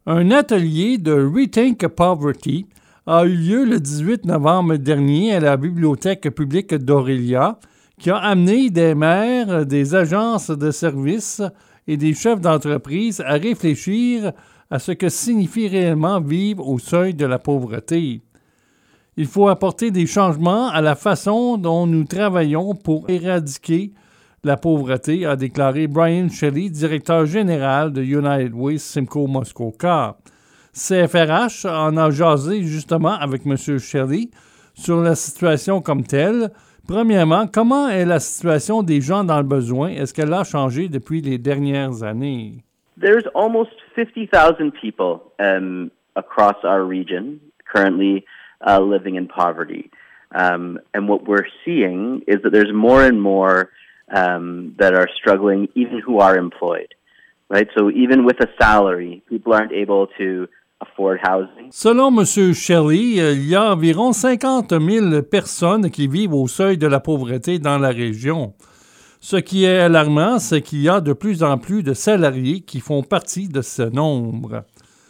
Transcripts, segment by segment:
Un atelier de Rethink Poverty a eu lieu le 18 novembre dernier à la Bibliothèque publique d'Orillia, qui a amené des maires, des agences de services et des chefs d'entreprise à réfléchir à ce que signifie réellement vivre au seuil de la pauvreté. Il faut apporter des changements à la façon dont nous travaillons pour éradiquer la pauvreté, a déclaré Brian Shelley, directeur général de United Way Simcoe Muskoka. CFRH en a jasé justement avec M. Shelley sur la situation comme telle. Premièrement, comment est la situation des gens dans le besoin? Est-ce qu'elle a changé depuis les dernières années? There's almost 50,000 people across our region currently living in poverty. And what we're seeing is that there's more and more that are struggling, even who are employed. Right? So even with a salary, people aren't able to afford housing. Selon M. Shelley, il y a environ 50 000 personnes qui vivent au seuil de la pauvreté dans la région. Ce qui est alarmant, c'est qu'il y a de plus en plus de salariés qui font partie de ce nombre.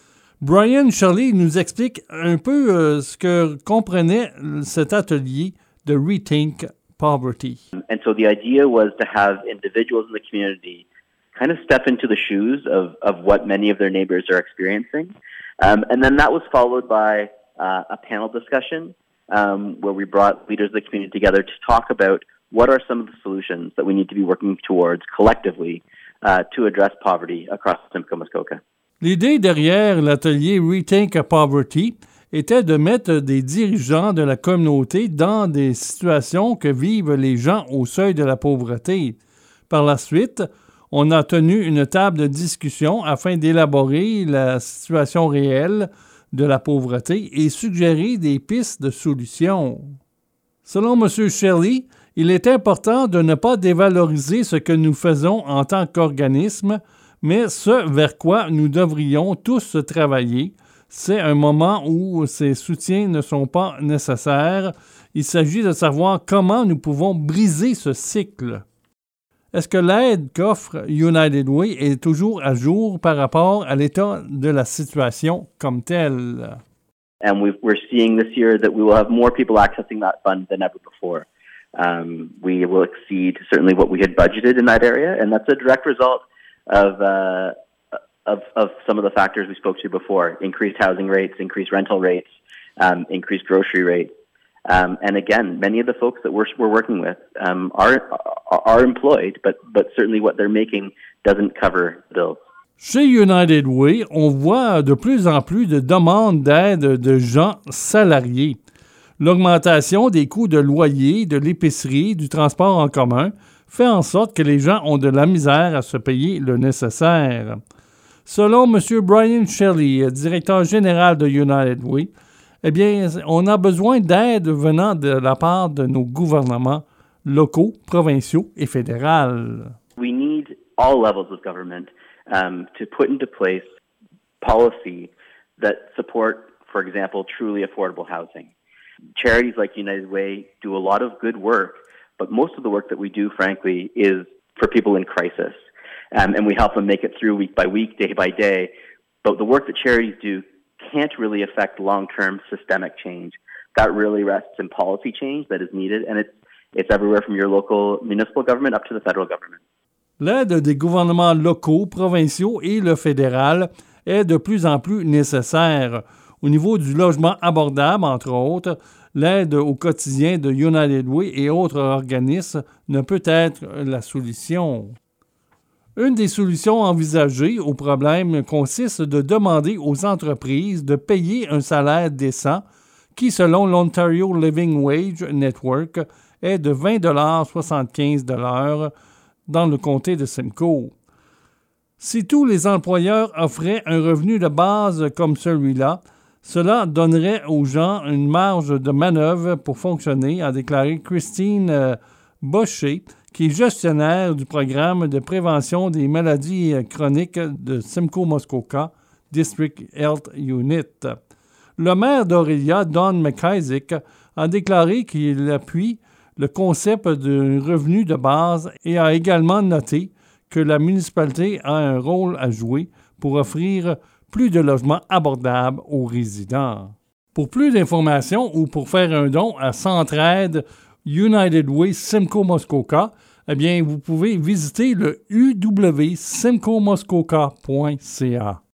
Brian Shelley nous explique un peu ce que comprenait cet atelier de Rethink Poverty. And so the idea was to have individuals in the community kind of step into the shoes of what many of their neighbors are experiencing. And then that was followed by a panel discussion where we brought leaders of the community together to talk about what are some of the solutions that we need to be working towards collectively to address poverty across Simcoe Muskoka. L'idée derrière l'atelier Rethink Poverty était de mettre des dirigeants de la communauté dans des situations que vivent les gens au seuil de la pauvreté. Par la suite, on a tenu une table de discussion afin d'élaborer la situation réelle de la pauvreté et suggérer des pistes de solutions. Selon M. Shelley, il est important de ne pas dévaloriser ce que nous faisons en tant qu'organisme, mais ce vers quoi nous devrions tous travailler. C'est un moment où ces soutiens ne sont pas nécessaires. Il s'agit de savoir comment nous pouvons briser ce cycle. Est-ce que l'aide qu'offre United Way est toujours à jour par rapport à l'état de la situation comme telle? And we're seeing this year that we will have more people accessing that fund than ever before. We will exceed certainly what we had budgeted in that area, and that's a direct result of some of the factors we spoke to before: increased housing rates, increased rental rates, increased grocery rates. And again, many of the folks that we're working with are employed, but certainly what they're making doesn't cover bills. Chez United Way, on voit de plus en plus de demandes d'aide de gens salariés. L'augmentation des coûts de loyer, de l'épicerie, du transport en commun fait en sorte que les gens ont de la misère à se payer le nécessaire. Selon M. Brian Shelley, directeur général de United Way, eh bien, on a besoin d'aide venant de la part de nos gouvernements locaux, provinciaux et fédéraux. We need all levels of government to put into place policy that support, for example, truly affordable housing. Charities like United Way do a lot of good work, but most of the work that we do, frankly, is for people in crisis. And we help them make it through week by week, day by day. But the work that charities do can't really affect long-term systemic change. That really rests in policy change that is needed, and it's everywhere from your local municipal government up to the federal government. L'aide des gouvernements locaux, provinciaux et le fédéral est de plus en plus nécessaire. Au niveau du logement abordable, entre autres, l'aide au quotidien de United Way et autres organismes ne peut être la solution. Une des solutions envisagées au problème consiste de demander aux entreprises de payer un salaire décent qui, selon l'Ontario Living Wage Network, est de 20,75 $ dans le comté de Simcoe. Si tous les employeurs offraient un revenu de base comme celui-là, cela donnerait aux gens une marge de manœuvre pour fonctionner, a déclaré Christine Boucher, qui est gestionnaire du programme de prévention des maladies chroniques de Simcoe Muskoka District Health Unit. Le maire d'Orillia, Don McIsaac, a déclaré qu'il appuie le concept d'un revenu de base et a également noté que la municipalité a un rôle à jouer pour offrir plus de logements abordables aux résidents. Pour plus d'informations ou pour faire un don à Centraide United Way Simcoe Muskoka, eh bien, vous pouvez visiter le uwsimcoemuskoka.ca.